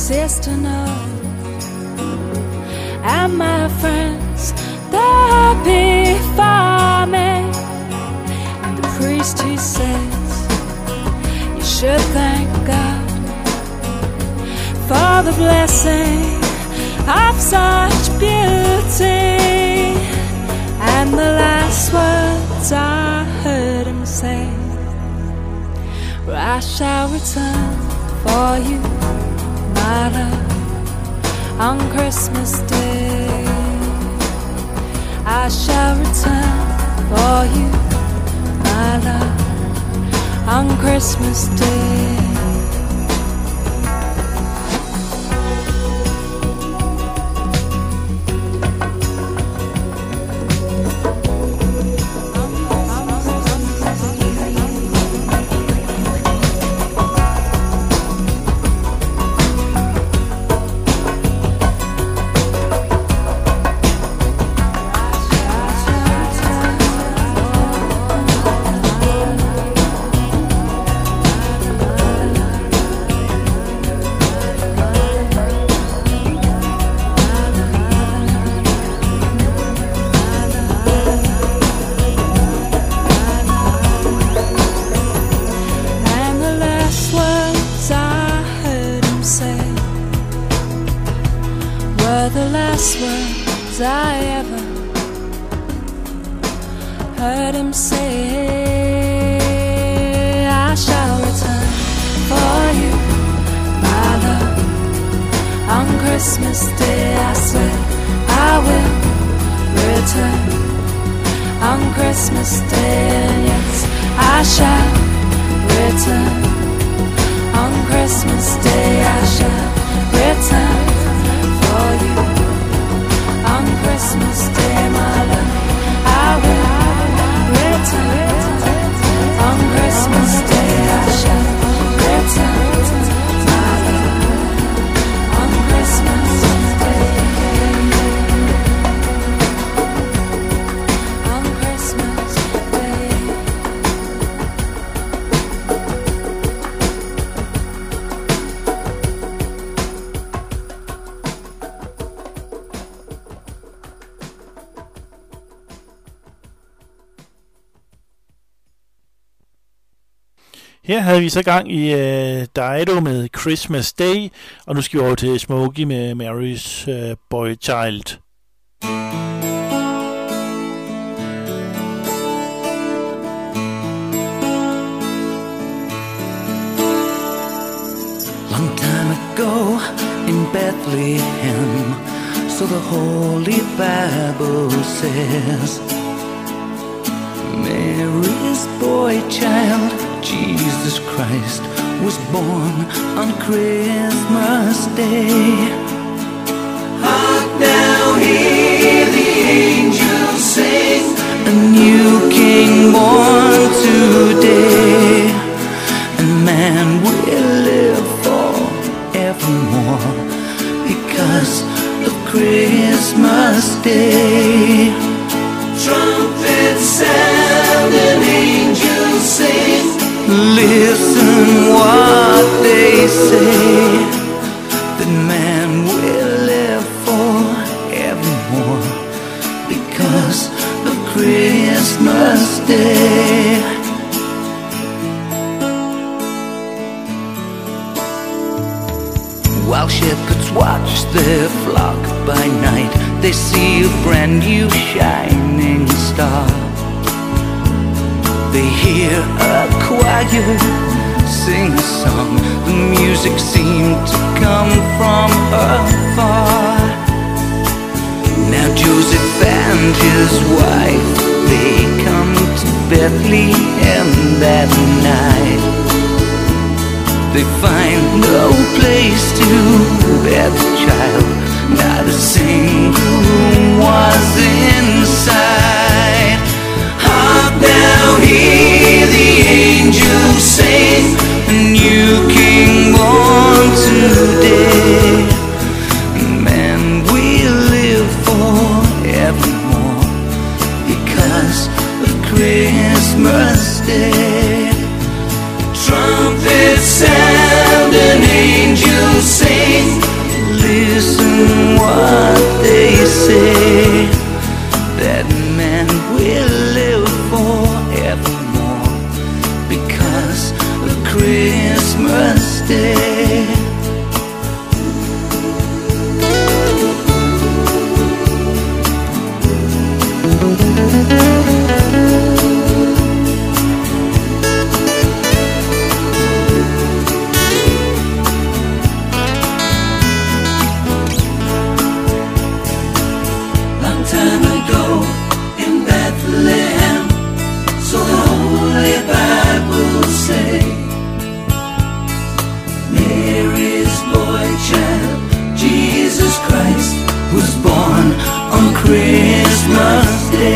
sister knows, and my friends, they're happy for me. And the priest, he says, you should thank God for the blessing of such beauty. And the last words I heard him say were, I shall return for you, my love, on Christmas Day. I shall return for you, my love, on Christmas Day. The last words I ever heard him say. I shall return for you, my love, on Christmas Day. I swear I will return on Christmas Day. And yes, I shall return on Christmas Day. I shall return for you on Christmas Day, my love. I will return on Christmas Day. I shall return, my love, on Christmas Day. On Christmas Day. Her havde vi så gang i Dido med Christmas Day, og nu skal vi over til Smokey med Mary's Boy Child. Long time ago in Bethlehem, so the Holy Bible says, Mary's boy child, Jesus Christ, was born on Christmas Day. Hark now, hear the angels sing, a new king born today, and man will live forevermore because of Christmas Day. Trumpets sound and angels sing, listen what they say, that man will live forevermore because of Christmas Day. While shepherds watch their flock by night, they see a brand new shining star. They hear a choir sing a song, the music seemed to come from afar. Now Joseph and his wife, they come to Bethlehem that night. They find no place to bear the child, not a single room was inside. Hark now, hear the angels sing, a new king born today. Man will live forevermore because of Christmas Day. Trumpets sound and angels sing, Christmas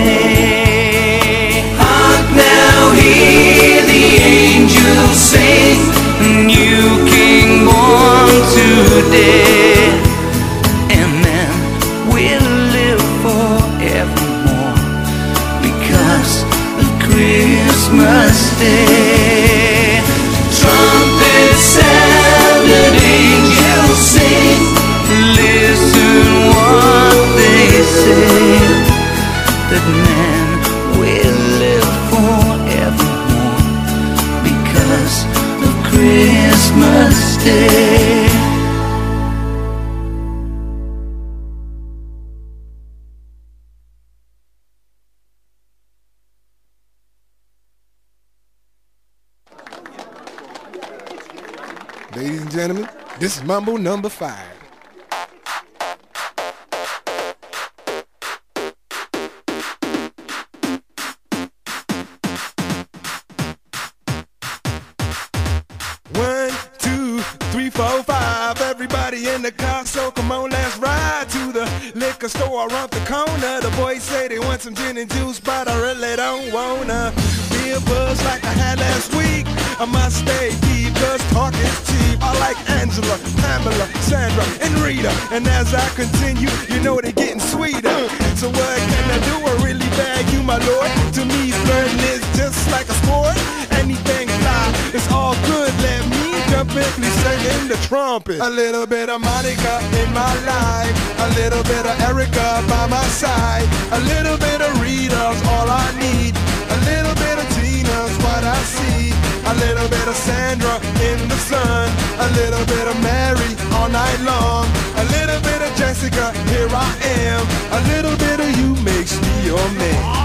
Day. Hark now, hear the angels sing, new King born today, and then we'll live forevermore because of Christmas Day. Trumpets sounded, angels sing, listen what they say, that man will live forevermore because of Christmas Day. Ladies and gentlemen, this is Mambo number 5. One, two, three, four, five. Everybody in the car, so come on, let's ride to the liquor store around the corner. The boys say they want some gin and juice, but I really don't wanna be a buzz like I had last week. I must stay deep, cause talk is cheap. I like Angela, Pamela, Sandra, and Rita. And as I continue, you know they're getting sweeter. So what can I do? I really bag you, my lord. To me, flirting is just like a sport. Anything fly, it's all good. Let me jump in, please sing in the trumpet. A little bit of Monica in my life, a little bit of Erica by my side, a little bit of Rita's all I need, a little bit of Tina's what I see, a little bit of Sandra in the sun, a little bit of Mary all night long, a little bit of Jessica, here I am, a little bit of you makes me your man.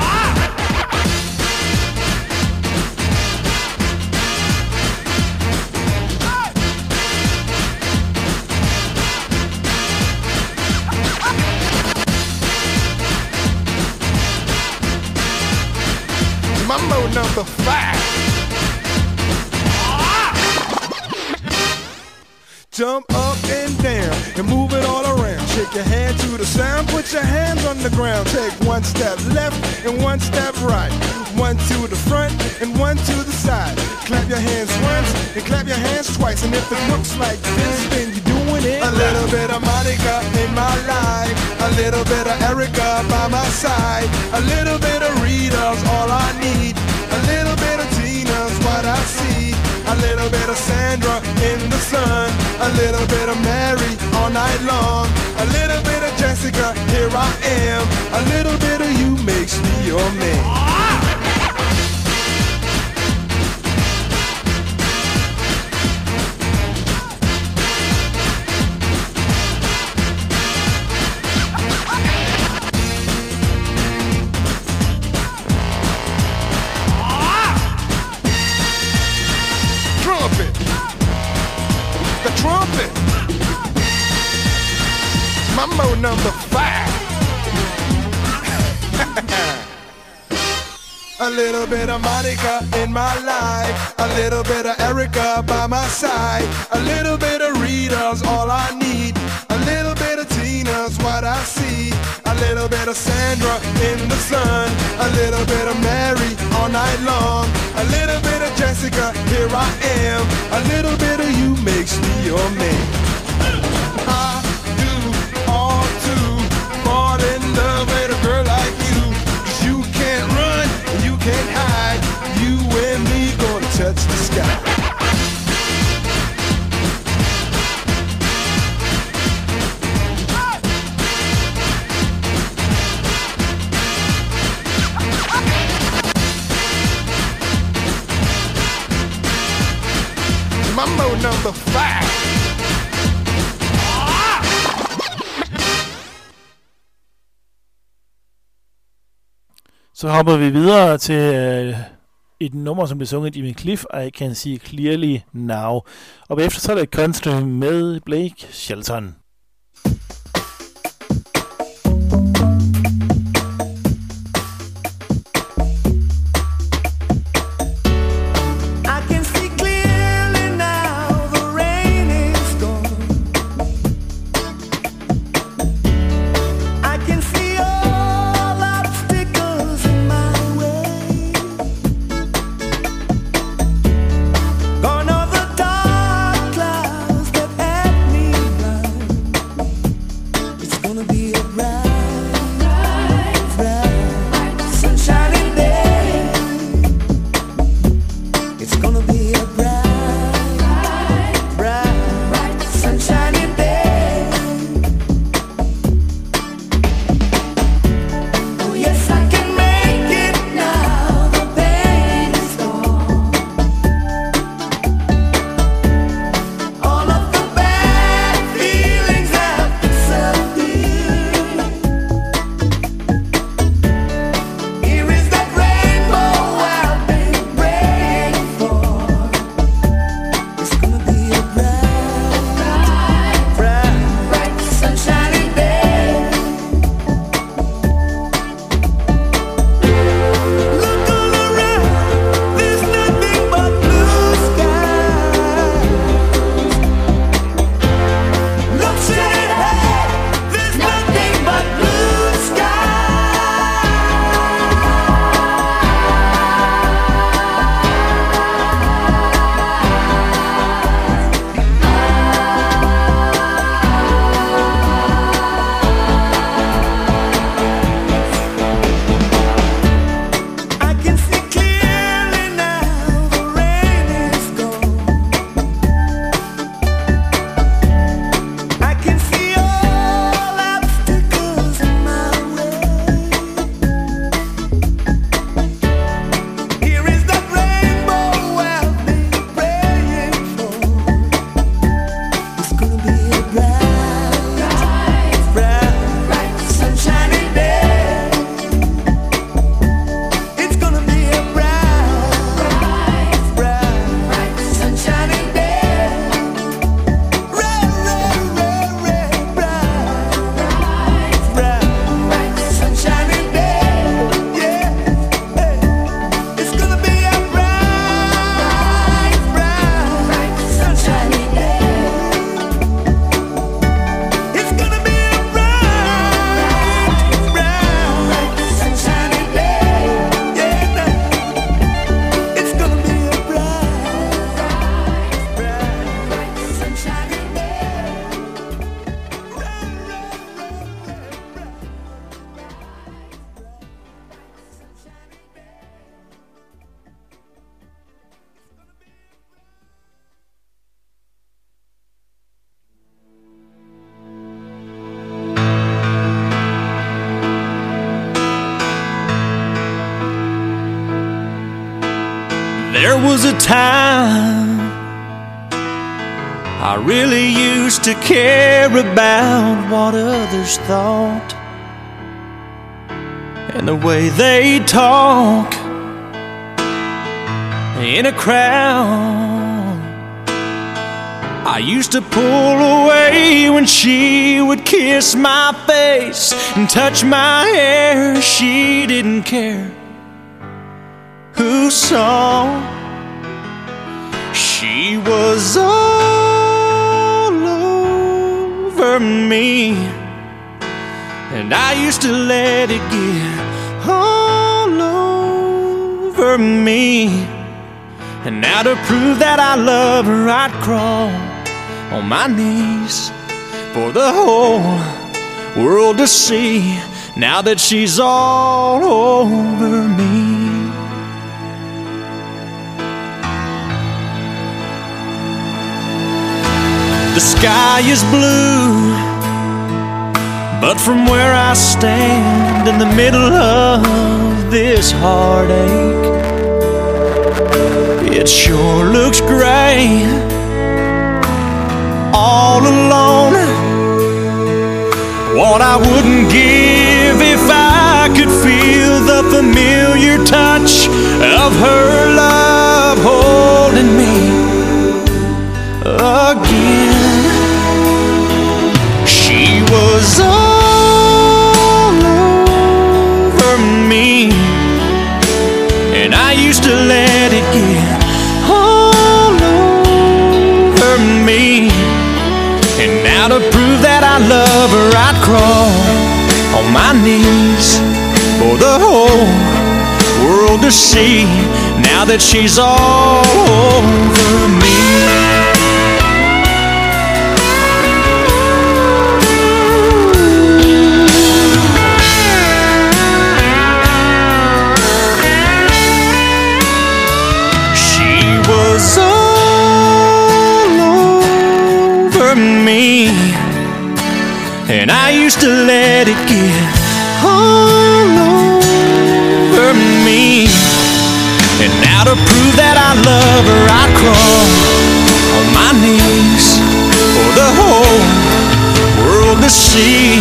Mambo number 5. Jump up and down and move it all around. Shake your hand to the sound, put your hands on the ground. Take one step left and one step right. One to the front and one to the side. Clap your hands once and clap your hands twice. And if it looks like this, then you're doing it. A little bit of Monica in my life, a little bit of Erica by my side, a little bit of Rita's all I need, a little bit of Tina's what I see, a little bit of Sandra in the sun, a little bit of Mary all night long, a little bit of Jessica, here I am, a little bit of you makes me your man. Trumpet. Mambo number 5. A little bit of Monica in my life, a little bit of Erica by my side, a little bit of Rita's all I need, a little bit of Tina's what I see, a little bit of Sandra in the sun, a little bit of Mary all night long, a little bit of Jessica, here I am, a little bit of you makes me your man. I do all to fall in love with a girl like you, 'cause you can't run and you can't hide, you and me gonna touch the sky. Mambo number 5. Så hopper vi videre til et nummer, som blev sunget i Jimmy Cliff, I Can See Clearly Now. Og bagefter så er der et country med Blake Shelton. I can see all was a time I really used to care about what others thought and the way they talk in a crowd. I used to pull away when she would kiss my face and touch my hair. She didn't care who saw. She was all over me, and I used to let it get all over me. And now to prove that I love her, I'd crawl on my knees for the whole world to see. Now that she's all over me. The sky is blue, but from where I stand in the middle of this heartache, it sure looks gray. All alone, what I wouldn't give if I could feel the familiar touch of her love holding me again. She was all over me, and I used to let it get all over me. And now to prove that I love her, I'd crawl on my knees for the whole world to see. Now that she's all over me. Me, and I used to let it get all over me. And now to prove that I love her, I'd crawl on my knees for the whole world to see.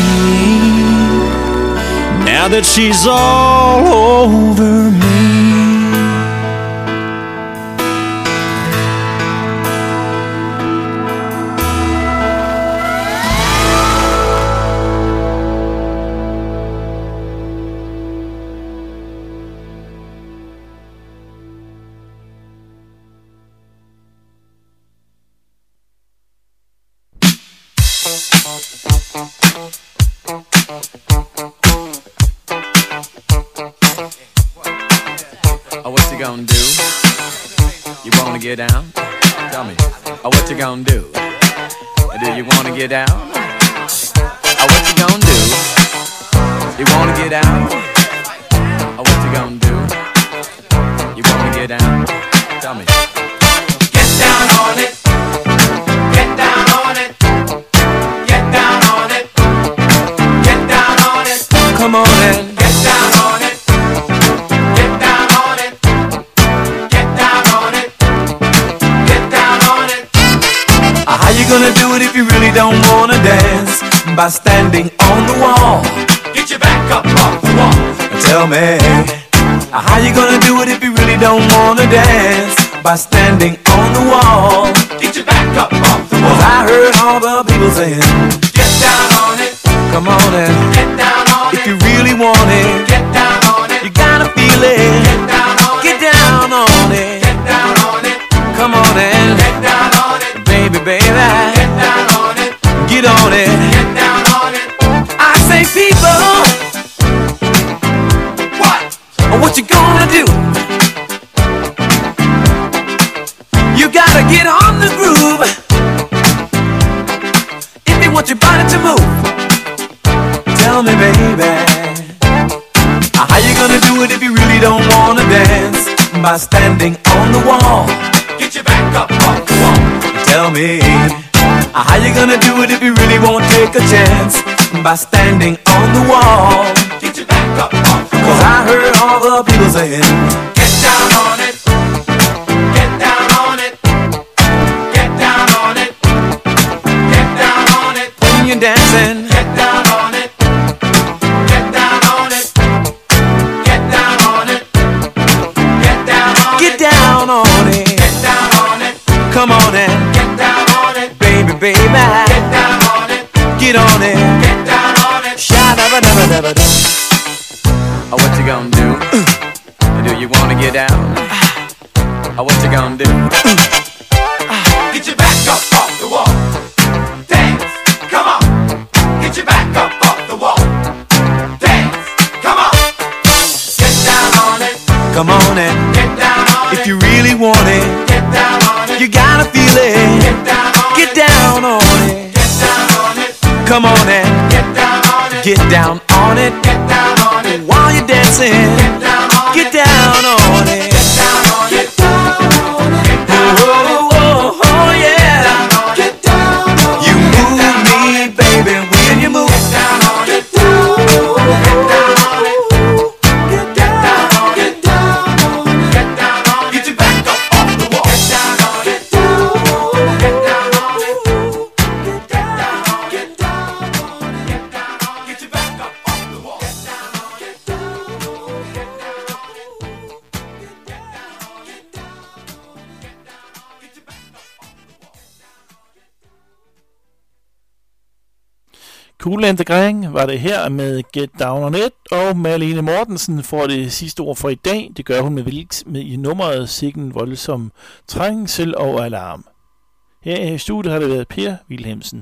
Now that she's all over me. What you gonna do? You wanna get down? Tell me. What you gonna do? Do you wanna get down? What you gonna do? You wanna get down? What you gonna do? You wanna get down? Tell me. Get down on it. Get down on it. Get down on it. Get down on it. Come on and get down on it. Get down on it. Get down on it. Get down on it. How you gonna do it if you really don't wanna dance? By standing on the wall. Get your back up off the wall. Tell me, how you gonna do it if you really don't wanna dance? By standing on the wall. Get your back up off the wall. 'Cause I heard all the people saying, get down on it. Come on and get down on it. If you really want it, get down on it. You gotta feel it. Get down on it. Get down on it. Get down on it. Come on and get down on it. Baby, baby, get down on it. Get on it. Get down on it. I say, people, what you gonna do? You gotta get on the groove if you want your body to move. Tell me, baby, how you gonna do it if you really don't wanna dance? By standing on the wall. Get your back up off the wall. Tell me, how you gonna do it if you really won't take a chance? By standing on the wall. Get your back up off the wall. 'Cause I heard all the people saying, get down on it. Get you're dancing, get down on it. Get down on it. Get down on it. Get down on it. get down on it. Get down on it. Come on and Get down on it. baby, baby, Get down on it. get on it. Get down on it. Sha-da-ba-da-ba-da-ba-da. Oh, what you gonna do? Do you wanna get down? Oh, what you gonna do? Get your back up off the wall. Dance, come on. Get your back up off the wall. Dance, come on. Get down on it. Come on and Get down on it. if you really want it, Get down on it. you gotta feel it. Get down on Get it. down on it. Get down on it. Come on and Get down on it. get down on it. Get down on it. While you're dancing, Get down on get it. down on it. Get down on it. Get down on it. Get down on it. Oh, oh, oh, yeah. Get down on it. You move me, baby, when you move. Get down on it. Get down on it. Get down on it. Get down on it. Get down on it. Get your back up off the wall. Get down on it. Get down on it. Get down on it. Get down on it. Get down on it. Get down on it. Get your back up off the wall. Get down on it. Get down on it. Get down on it. Get down on it. Get down on it. Get down on it. Get your back up off the wall. Kool and the Gang var det her med Get Down on It, og Marlene Mortensen får det sidste ord for i dag. Det gør hun med i nummeret Sikken Voldsom Trængsel og Alarm. Her i studiet har det været Per Wilhelmsen.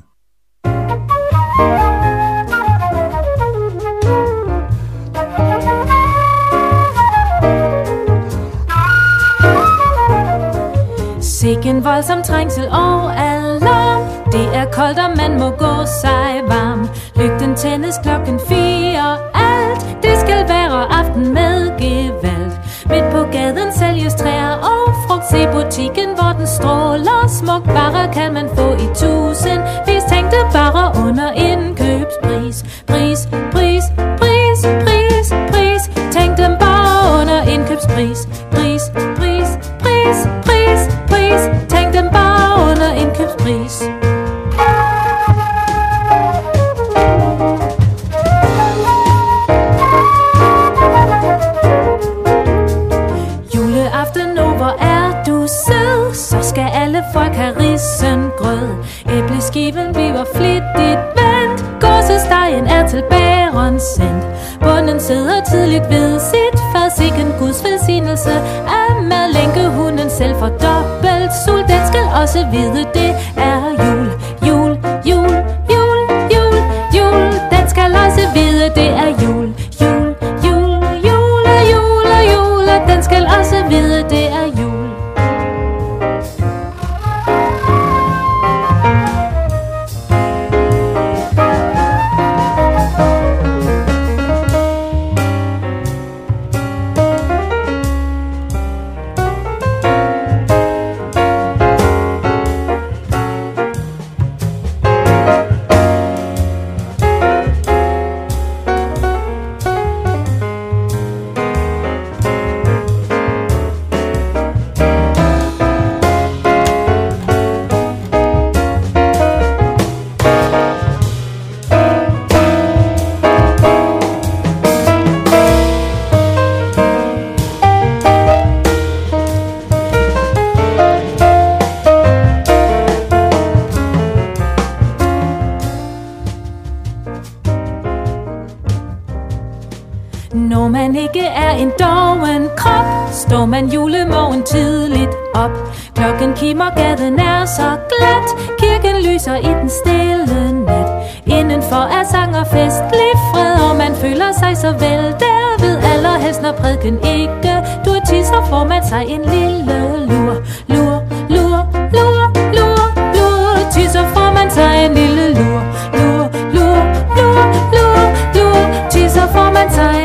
Sikken voldsom trængsel og alarm. Det er koldt, og man må gå sig varm. Lygten tændes klokken 4. Alt det skal være aften med gevalt. Midt på gaden sælges træer og frugt. Se butikken, hvor den stråler smukt. Bare kan man få i 1000. Hvis tænkte bare under indkøbspris. Pris, pris, pris, pris, pris. Tænk dem bare under indkøbspris. Pris, pris, pris, pris, pris. Tænk dem bare under indkøbspris. Juleaften, nu hvor er du sød, så skal alle folk have risengrød. Æbleskiven bliver flittigt vendt, gåsestegen er til bæren sendt. Bunden sidder tidligt ved sit fad, sikken Guds velsignelse er med lænkehunden selv for dobbelt sul. Den skal også vide, det er jul, jul, jul, jul, jul, jul. Den skal også vide, det er jul, jul, jul, jul, jul, jul. Den skal også vide, det er jul. Når man ikke er en doven krop, står man julemorgen tidligt op. Klokken kimer, gaden er så glat, kirken lyser i den stille nat. Indenfor er sang og festlig fred, og man føler sig så vel derved. Allerhelst når prædiken ikke dur til, så får man sig en lille lur. Lur, lur, lur, lur, lur, til så får man sig en lille lur. Lur, lur, lur, lur, lur, til så får man sig